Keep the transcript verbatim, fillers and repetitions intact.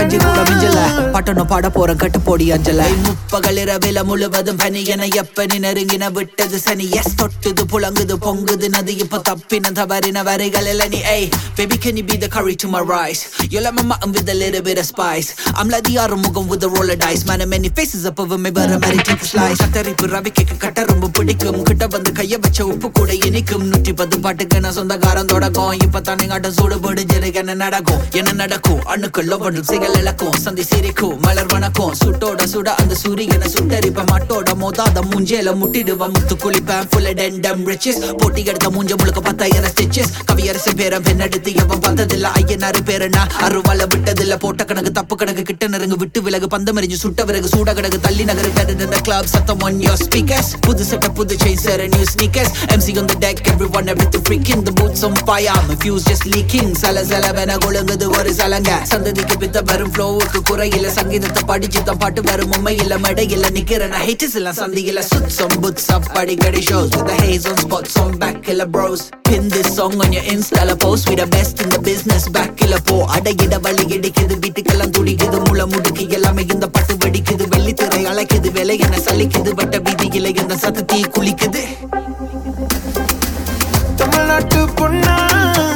கஞ்சி கூட மிஞ்சல பட்டணம் பாட போற கட்டு போடி அஞ்சல முப்பகலிரவில முழுவதும் பனி என எப்ப நீ நெருங்கின விட்டது சனி எஸ் தொட்டுது புலங்குது பொங்குது நதி இப்ப தப்பின தவறின வரைகள் இல்ல நீ ஐ baby can you be the curry to my rice you like my mutton with a little bit of spice I'm like the arumugam with the roller dice man many faces up over me but I'm ready to take a slice கத்தரிப்பு ரவிக்கு கட்ட ரொம்ப பிடிக்கும் கிட்ட வந்து கைய வச்ச உப்பு கூட இனிக்கும் நூற்றி பத்து பாட்டுக்கு நான் சொந்தக்காரன் தொடக்கும் இப்ப தானே காட்ட சூடு போடுஞ்சது என்ன நடக்கும் என்ன நடக்கும் அண்ணுக்குள்ள ஒன்று சிகல் இழக்கும் சந்தி சிரிக்கும் மலர் வணக்கம் சுட்டோட சுட அந்த சூரியனை சுட்டரிப்ப மட்டோட மோதாத மூஞ்சேல முட்டிடுவ முத்து குளிப்பேன் full of dendam riches போட்டி எடுத்த மூஞ்ச முழுக்க பத்தாயிரம் ஸ்டிச்சஸ் கவியரசு பேரம் பெண்ணெடுத்து எவன் பார்த்ததில்ல ஐயனாரு பேரனா அருவால விட்டதில்ல போட்ட கணக்கு தப்பு கணக்கு கிட்ட நெருங்கு விட்டு விலகு பந்தமறிஞ்சு சுட்ட விறகு சூட கிடக்கு தள்ளி Nagar better than the club சத்தம் on your speakers புது செட்ட புது chain set a new sneakers M C on the deck everyone everything freaking the boots on fire my fuse just leaking சல சல வென கொழுங்குது ஒரு சலங்க சந்ததிக்கு பித்த வரும் ஃப்ளோவுக்கு குறையில சங்கீதத்தை படிச்சு தான் பாட்டு வரும் உண்மையில மடையில நிக்கிற நான் ஹேட்டர்ஸ் எல்லாம் சந்தியில சுட்சம் புட்ஸ் up அடிக்கடி shows with the haze on spots on back killer bros pin this song on your Insta post we the best in the business back killer போ அடகிட வலி இடிக்குது வீட்டுக்கெல்லாம் துடிக்குது முள முடுக்கு எல்லாமே இந்த பட்டு வெடிக்குது வெள்ளித்திரை அழைக்குது விலை என சலிக்குது வட்ட வீதியில இந்த சத்தத்தி குளிக்குது தமிழ்நாட்டு பொண்ணா